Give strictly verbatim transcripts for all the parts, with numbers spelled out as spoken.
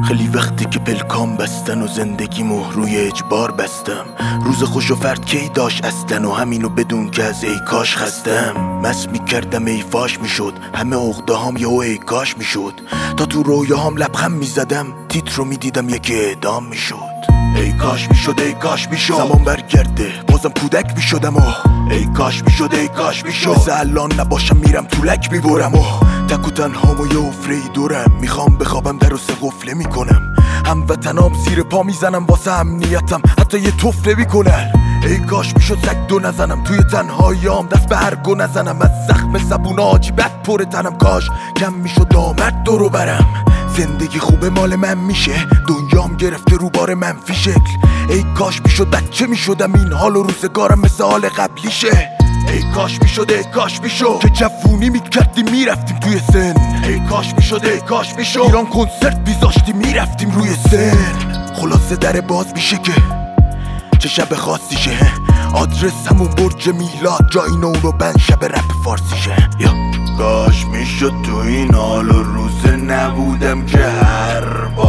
خیلی وقتی که پلکام بستن و زندگیمو روی اجبار بستم. روز خوش و فرد کی داشت اصلا و همینو بدون که از ای کاش خستم. مس میکردم ای فاش میشد همه عقده هام یهو ای کاش میشد. تا تو رویاهام لبخند میزدم تیتر رو میدیدم یکی اعدام میشد. ای کاش میشد ای کاش میشد زمان برگرده بازم کودک میشدم و ای کاش میشد ای کاش میشد مثل الان نباشم میرم تو لک میبرم و تک و تنهام و یه افره دورم. میخوام بخوابم در و سه قفله میکنم. هموطنام زیر پا میزنم واسه امنیتم حتی یه طفله میکنن. ای کاش میشد سگ دو نزنم توی تنهاییام دست به هرگو نزنم. از زخم زبون آجی بد پر تنم کاش کم میشد نامرد دورو برم. زندگی خوبه مال من میشه دنیام گرفته رو بار منفی شکل. ای کاش میشد بچه میشدم این حال و روزگارم مثل حال قبلیشه. ای کاش میشد ای کاش میشد که جوونی میکردیم میرفتیم توی سن. ای کاش میشد ای کاش میشد ایران کنسرت بیزاشتیم میرفتیم روی سن. خلاصه در باز میشه که چه شب خاصیشه. آدرس همون برج میلاد جای نورو بند شب رپ فارسیشه. یا کاش میشد تو این حال و روزه نبودم که هر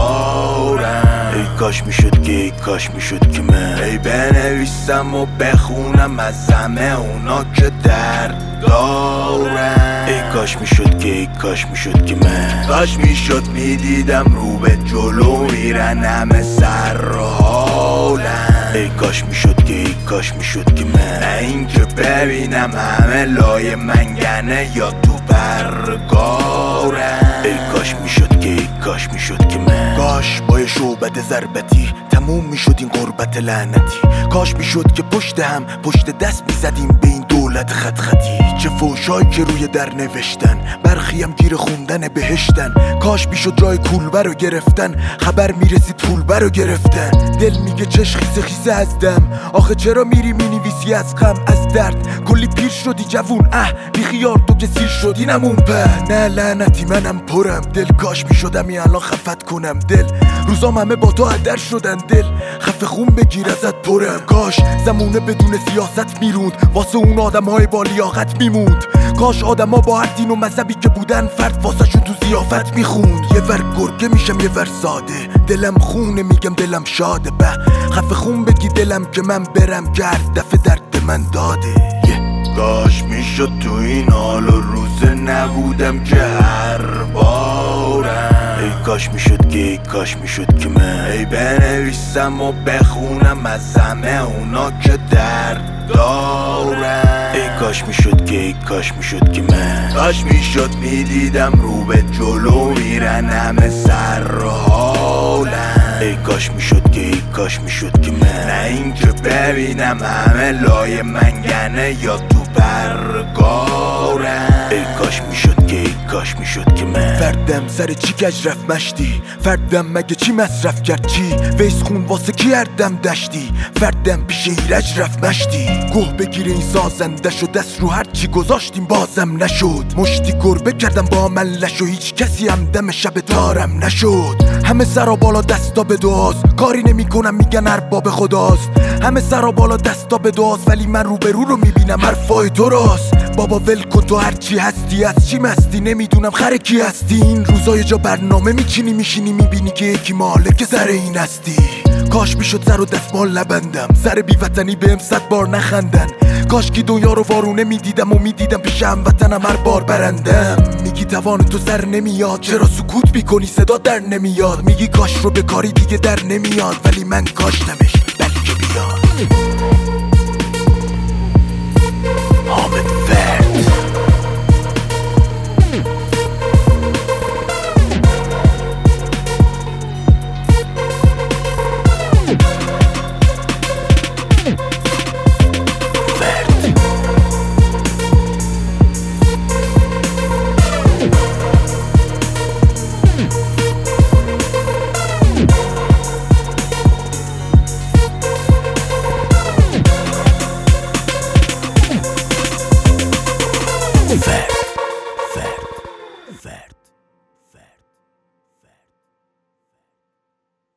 بارم. ای کاش میشد که ای کاش میشد که من ای بنویسم و بخونم از همه اونا که درد دارم. ای کاش میشد که ای کاش میشد که من کاش میشد میدیدم رو به جلو میرن همه سر حالم. ای کاش میشد که ای کاش میشد که من نه اینکه ببینم همه لای منگنه یا تو برگارم. ای کاش میشد که ای کاش میشد که من کاش با شعبد ضربتی تموم میشد این غربت لعنتی. کاش میشد که پشت هم پشت دست میزدیم به این دولت خط خطی. چه فوشایی که روی در نوشتن برخی هم گیر خوندن بهشتن. کاش میشد جای کولبر رو گرفتن خبر میرسید پولبر رو گرفتن. دل میگه چش خیسه خیسه از دم آخه چرا میری مینویسی از غم از درد. کلی پیر شدی جوون اه بیخیار تو که سیر شدی نمون په. نه لعنتی منم پرم دل کاش میشدم این الان خفت کنم دل. روزام همه با تو هدر شدن دل خفه خون بگیر ازت پرم. کاش زمونه بدون سیاست میروند واسه اون آدم های با لیاقت میموند. کاش آدم ها با هر دین و مذهبی که بودن فرد واسه شون تو ضیافت میخوند. یه ور گرگه میشم یه ور ساده دلم خونه میگم دلم شاده به خفه خون بگی دلم که من برم گرد دفعه درد من داده. yeah. کاش میشد تو این حال و روزه نبودم که هر بارم. ای کاش میشد که ای کاش میشد که من ای بنویسم و بخونم از همه اونا که درد دارم. ای کاش میشد که ای کاش میشد که من کاش میشد میدیدم رو به جلو میرن همه سر حالم. ای کاش میشد که ای کاش میشد که من نه اینکه ببینم همه لای منگنه یا تو برگارم. ای کاش میشد که ای کاش میشد که من فردم سر چی کج رفت مشتی. فردم مگه چی مصرف کرد چی ویس خون واسه کی اردم دشتی. فردم پیش ایرج رفت مشتی گوه بگیره این سازنده شد دست رو هر چی گذاشتیم بازم نشد. مشتی گربه کردم با من لش و هیچ کسی هم دم شب تارم نشد. همه سرا بالا دستا به دعاست کاری نمی کنم میگن ارباب خداست. همه سرا بالا دستا به دعاست ولی من روبرو رو میبینم حرفای تو راست. بابا ول کن تو هرچی هستی از چی مستی نمیدونم خر کی هستی. این روزای جا برنامه میچینی میشینی میبینی که یکی مالک سر این هستی. کاش میشد سر و دستمال نبندم سر بیوطنی بهم صد بار نخندن. کاش که دنیا رو وارونه میدیدم و میدیدم پیش هموطنم هر بار برندم. میگی توان تو سر نمیاد چرا سکوت میکنی صدا در نمیاد. میگی کاش رو به کاری دیگه در نمیاد ولی من کاش نمش بلکه بیاد.